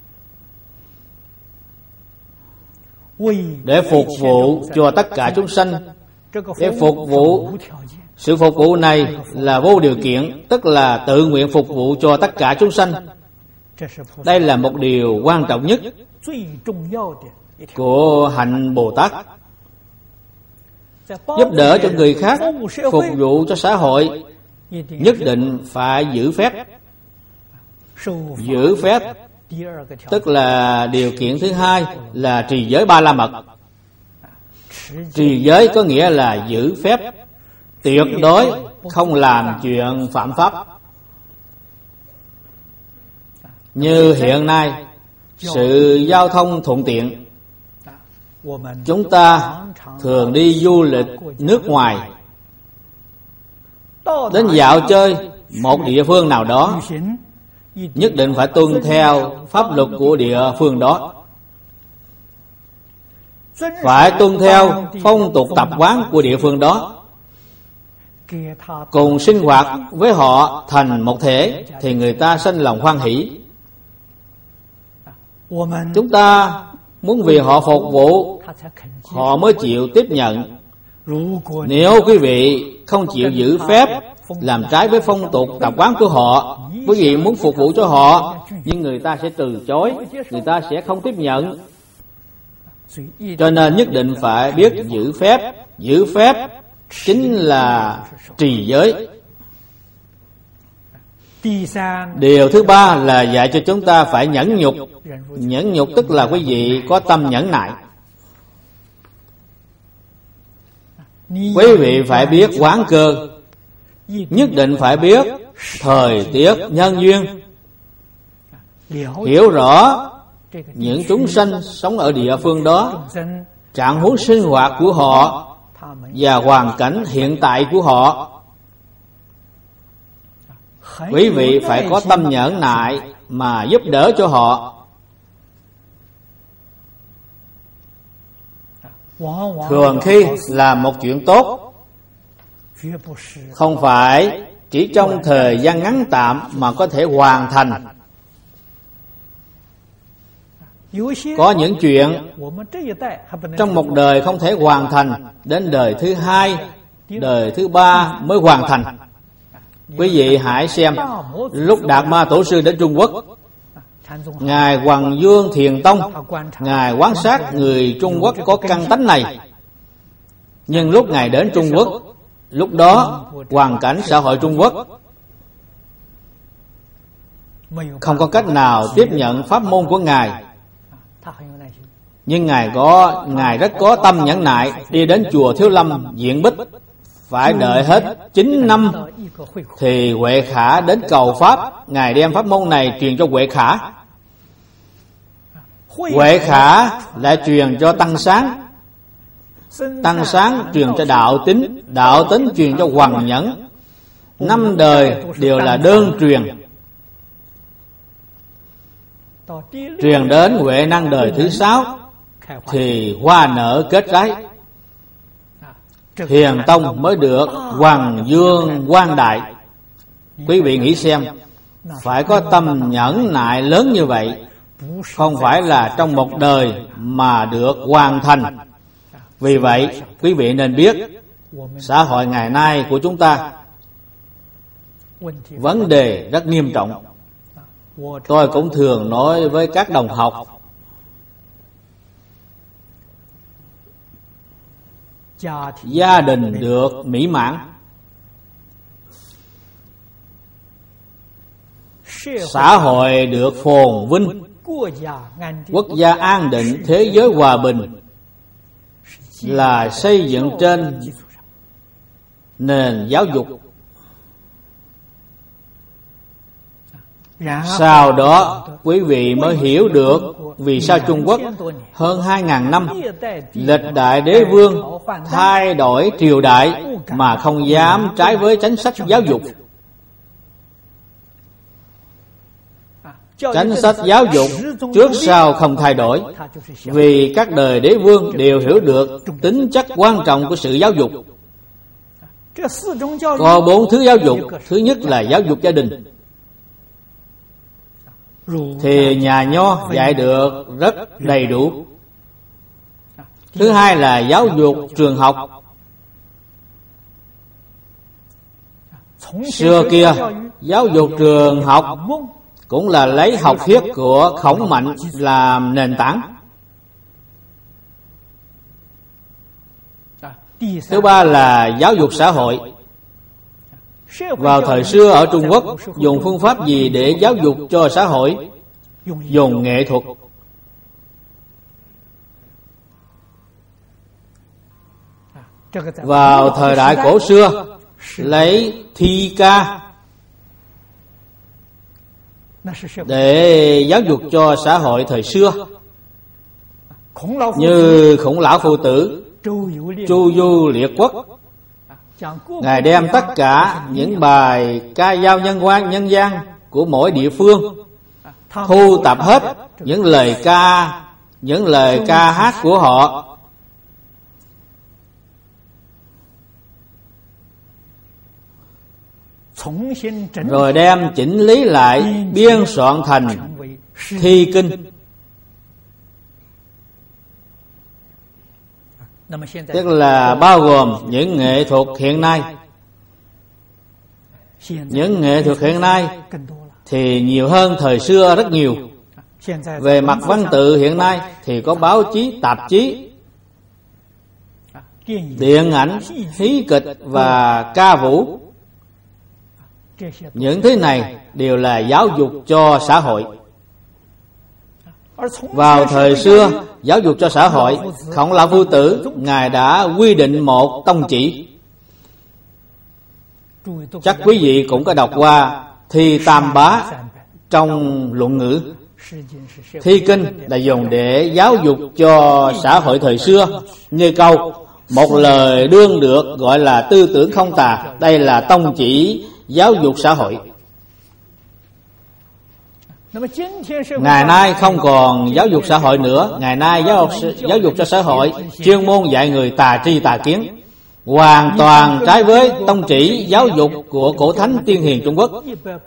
để phục vụ cho tất cả chúng sanh. Để phục vụ, sự phục vụ này là vô điều kiện, tức là tự nguyện phục vụ cho tất cả chúng sanh. Đây là một điều quan trọng nhất của hạnh Bồ Tát. Giúp đỡ cho người khác, phục vụ cho xã hội, nhất định phải giữ phép. Giữ phép tức là điều kiện thứ hai là trì giới ba la mật. Trì giới có nghĩa là giữ phép, tuyệt đối không làm chuyện phạm pháp. Như hiện nay, sự giao thông thuận tiện, chúng ta thường đi du lịch nước ngoài, đến dạo chơi một địa phương nào đó, nhất định phải tuân theo pháp luật của địa phương đó, phải tuân theo phong tục tập quán của địa phương đó, cùng sinh hoạt với họ thành một thể, thì người ta sinh lòng hoan hỷ. Chúng ta muốn vì họ phục vụ, họ mới chịu tiếp nhận. Nếu quý vị không chịu giữ phép, làm trái với phong tục tập quán của họ, quý vị muốn phục vụ cho họ, nhưng người ta sẽ từ chối, người ta sẽ không tiếp nhận. Cho nên nhất định phải biết giữ phép. Giữ phép chính là trì giới. Điều thứ ba là dạy cho chúng ta phải nhẫn nhục. Nhẫn nhục tức là quý vị có tâm nhẫn nại. Quý vị phải biết quán cơ, nhất định phải biết thời tiết nhân duyên, hiểu rõ những chúng sanh sống ở địa phương đó, trạng huống sinh hoạt của họ và hoàn cảnh hiện tại của họ. Quý vị phải có tâm nhẫn nại mà giúp đỡ cho họ. Thường khi làm một chuyện tốt, không phải chỉ trong thời gian ngắn tạm mà có thể hoàn thành. Có những chuyện trong một đời không thể hoàn thành, đến đời thứ hai, đời thứ ba mới hoàn thành. Quý vị hãy xem, lúc Đạt Ma Tổ sư đến Trung Quốc, Ngài Hoàng Dương Thiền Tông, Ngài quan sát người Trung Quốc có căn tánh này. Nhưng lúc Ngài đến Trung Quốc, lúc đó hoàn cảnh xã hội Trung Quốc không có cách nào tiếp nhận pháp môn của Ngài. Nhưng Ngài có Ngài rất có tâm nhẫn nại, đi đến chùa Thiếu Lâm diện bích, phải đợi hết chín năm thì Huệ Khả đến cầu pháp. Ngài đem pháp môn này truyền cho Huệ Khả, Huệ Khả lại truyền cho Tăng Sáng, Tăng Sáng truyền cho Đạo Tín, Đạo Tín truyền cho Hoằng Nhẫn. Năm đời đều là đơn truyền. Truyền đến Huệ Năng đời thứ sáu thì hoa nở kết trái, Thiền Tông mới được Hoàng Dương quang đại. Quý vị nghĩ xem, phải có tâm nhẫn nại lớn như vậy, không phải là trong một đời mà được hoàn thành. Vì vậy, quý vị nên biết, xã hội ngày nay của chúng ta vấn đề rất nghiêm trọng. Tôi cũng thường nói với các đồng học, gia đình được mỹ mãn, xã hội được phồn vinh, quốc gia an định, thế giới hòa bình là xây dựng trên nền giáo dục. Sau đó quý vị mới hiểu được vì sao Trung Quốc hơn hai ngàn năm lịch đại đế vương thay đổi triều đại mà không dám trái với chính sách giáo dục. Chính sách giáo dục trước sau không thay đổi, vì các đời đế vương đều hiểu được tính chất quan trọng của sự giáo dục. Có bốn thứ giáo dục. Thứ nhất là giáo dục gia đình, thì nhà Nho dạy được rất đầy đủ. Thứ hai là giáo dục trường học. Xưa kia, giáo dục trường học cũng là lấy học thuyết của Khổng Mạnh làm nền tảng. Thứ ba là giáo dục xã hội. Vào thời xưa ở Trung Quốc, dùng phương pháp gì để giáo dục cho xã hội? Dùng nghệ thuật. Vào thời đại cổ xưa, lấy thi ca để giáo dục cho xã hội thời xưa. Như Khổng Lão Phu Tử, Chu Du Liệt Quốc, Ngài đem tất cả những bài ca dao nhân quan nhân gian của mỗi địa phương, thu tập hết những lời ca, những lời ca hát của họ, rồi đem chỉnh lý lại, biên soạn thành thi kinh. Tức là bao gồm những nghệ thuật hiện nay. Những nghệ thuật hiện nay thì nhiều hơn thời xưa rất nhiều. Về mặt văn tự hiện nay thì có báo chí, tạp chí, điện ảnh, hí kịch và ca vũ. Những thứ này đều là giáo dục cho xã hội. Vào thời xưa, giáo dục cho xã hội, Khổng Lão Phu Tử, Ngài đã quy định một tông chỉ. Chắc quý vị cũng có đọc qua Thi Tam Bá trong luận ngữ. Thi kinh là dùng để giáo dục cho xã hội thời xưa. Như câu một lời đương được gọi là tư tưởng không tà. Đây là tông chỉ giáo dục xã hội. Ngày nay không còn giáo dục xã hội nữa. Ngày nay giáo dục, giáo dục cho xã hội chuyên môn dạy người tà tri tà kiến, hoàn toàn trái với tông chỉ giáo dục của cổ thánh tiên hiền Trung Quốc.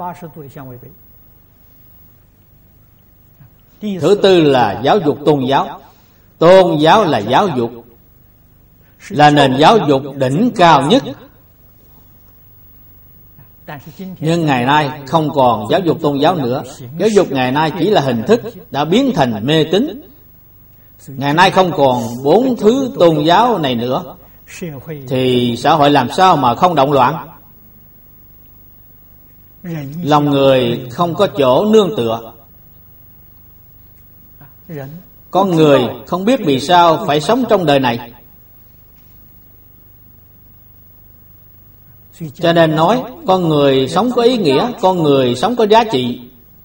Thứ tư là giáo dục tôn giáo. Tôn giáo là giáo dục, là nền giáo dục đỉnh cao nhất. Nhưng ngày nay không còn giáo dục tôn giáo nữa. Giáo dục ngày nay chỉ là hình thức, đã biến thành mê tín. Ngày nay không còn bốn thứ tôn giáo này nữa. thì xã hội làm sao mà không động loạn? Lòng người không có chỗ nương tựa. Con người không biết vì sao phải sống trong đời này. Cho nên nói con người sống có ý nghĩa, con người sống có giá trị.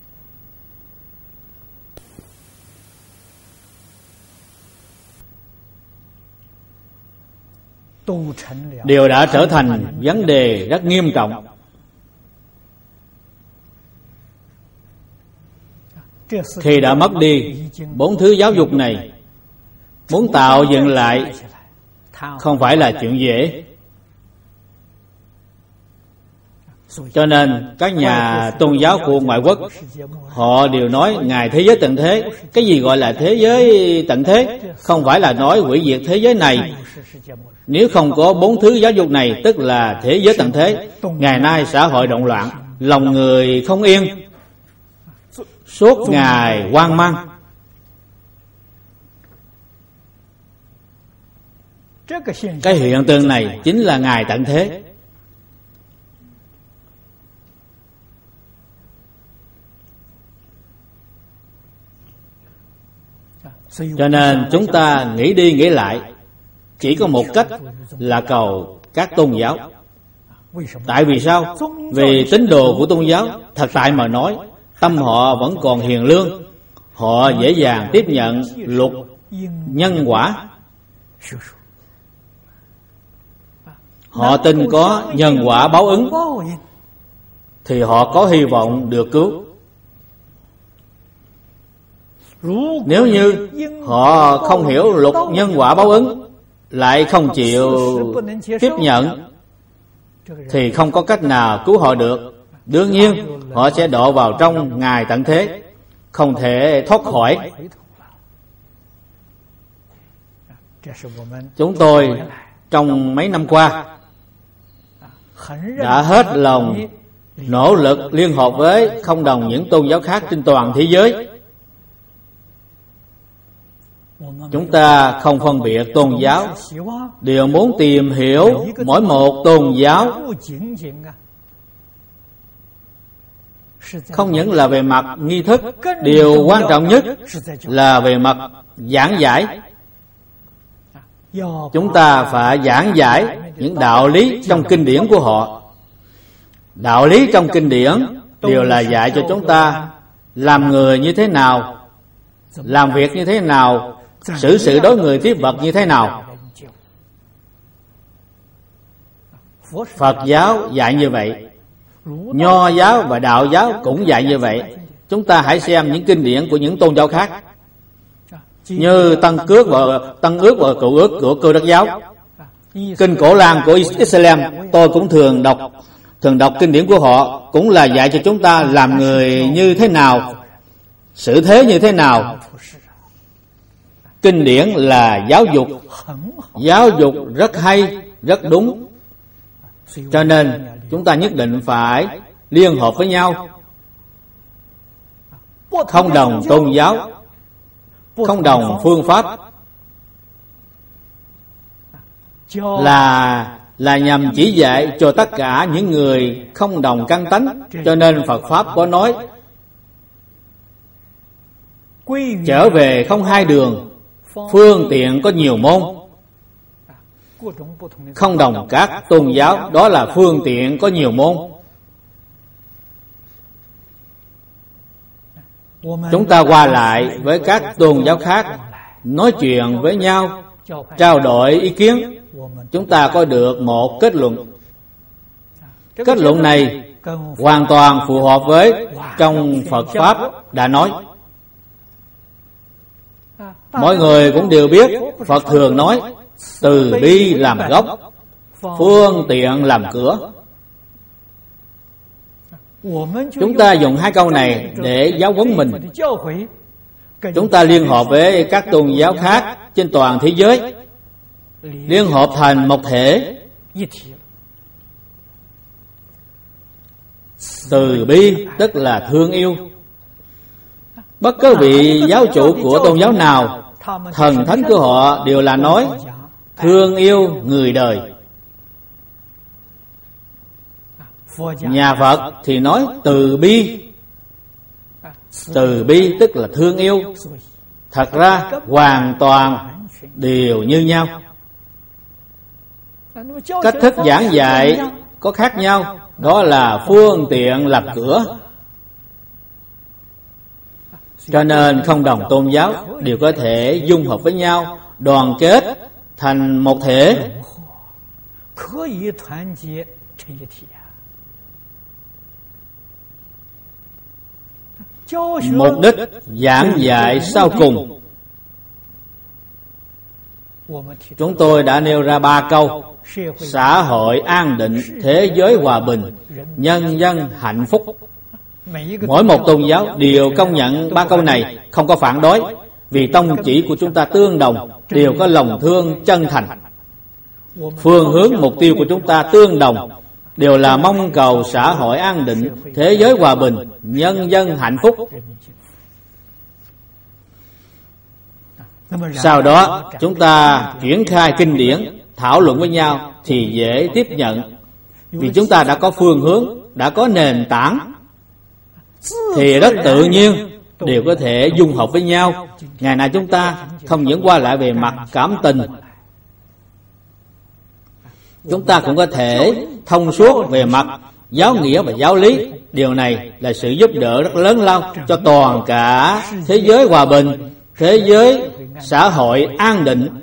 Đều đã trở thành vấn đề rất nghiêm trọng. Khi đã mất đi bốn thứ giáo dục này, muốn tạo dựng lại không phải là chuyện dễ. Cho nên các nhà tôn giáo của ngoại quốc họ đều nói ngày thế giới tận thế. Cái gì gọi là thế giới tận thế? Không phải là nói hủy diệt thế giới này. Nếu không có bốn thứ giáo dục này tức là thế giới tận thế. Ngày nay xã hội động loạn, lòng người không yên, suốt ngày hoang mang. Cái hiện tượng này chính là ngày tận thế. Cho nên chúng ta nghĩ đi nghĩ lại, chỉ có một cách là cầu các tôn giáo. Tại vì sao? Vì tín đồ của tôn giáo, thật tại mà nói, tâm họ vẫn còn hiền lương. Họ dễ dàng tiếp nhận luật nhân quả. Họ tin có nhân quả báo ứng, thì họ có hy vọng được cứu. Nếu như họ không hiểu luật nhân quả báo ứng, lại không chịu tiếp nhận, thì không có cách nào cứu họ được. Đương nhiên họ sẽ đọa vào trong ngày tận thế, không thể thoát khỏi. Chúng tôi trong mấy năm qua đã hết lòng nỗ lực liên hợp với không đồng những tôn giáo khác trên toàn thế giới. Chúng ta không phân biệt tôn giáo, đều muốn tìm hiểu mỗi một tôn giáo. Không những là về mặt nghi thức, điều quan trọng nhất là về mặt giảng giải. Chúng ta phải giảng giải những đạo lý trong kinh điển của họ. Đạo lý trong kinh điển đều là dạy cho chúng ta làm người như thế nào, làm việc như thế nào, xử sự đối người tiếp vật như thế nào. Phật giáo dạy như vậy, Nho giáo và Đạo giáo cũng dạy như vậy. Chúng ta hãy xem những kinh điển của những tôn giáo khác, như Tân Cước và Tân Ước và Cựu Ước của Cơ Đốc giáo. Kinh Cổ Lan của Islam tôi cũng thường đọc, thường đọc kinh điển của họ, cũng là dạy cho chúng ta làm người như thế nào, xử thế như thế nào. Kinh điển là giáo dục, giáo dục rất hay, rất đúng. Cho nên chúng ta nhất định phải liên hợp với nhau. Không đồng tôn giáo, không đồng phương pháp, là là nhằm chỉ dạy cho tất cả những người không đồng căn tánh. Cho nên Phật Pháp có nói trở về không hai đường, phương tiện có nhiều môn. Không đồng các tôn giáo, đó là phương tiện có nhiều môn. Chúng ta qua lại với các tôn giáo khác, nói chuyện với nhau, trao đổi ý kiến, chúng ta có được một kết luận. Kết luận này hoàn toàn phù hợp với trong Phật Pháp đã nói. Mọi người cũng đều biết Phật thường nói từ bi làm gốc, phương tiện làm cửa. Chúng ta dùng hai câu này để giáo huấn mình. Chúng ta liên hợp với các tôn giáo khác trên toàn thế giới, liên hợp thành một thể. Từ bi tức là thương yêu. Bất cứ vị giáo chủ của tôn giáo nào, thần thánh của họ đều là nói thương yêu người đời. Nhà Phật thì nói từ bi. Từ bi tức là thương yêu. Thật ra hoàn toàn đều như nhau. Cách thức giảng dạy có khác nhau, đó là phương tiện lập cửa. Cho nên không đồng tôn giáo đều có thể dung hợp với nhau, đoàn kết thành một thể. Mục đích giảng dạy sau cùng, chúng tôi đã nêu ra ba câu: xã hội an định, thế giới hòa bình, nhân dân hạnh phúc. Mỗi một tôn giáo đều công nhận ba câu này, không có phản đối, vì tông chỉ của chúng ta tương đồng, đều có lòng thương chân thành. Phương hướng mục tiêu của chúng ta tương đồng, đều là mong cầu xã hội an định, thế giới hòa bình, nhân dân hạnh phúc. Sau đó chúng ta triển khai kinh điển, thảo luận với nhau thì dễ tiếp nhận. Vì chúng ta đã có phương hướng, đã có nền tảng, thì rất tự nhiên đều có thể dung hợp với nhau. Ngày nay chúng ta không những qua lại về mặt cảm tình, chúng ta cũng có thể thông suốt về mặt giáo nghĩa và giáo lý. Điều này là sự giúp đỡ rất lớn lao cho toàn cả thế giới hòa bình, thế giới xã hội an định,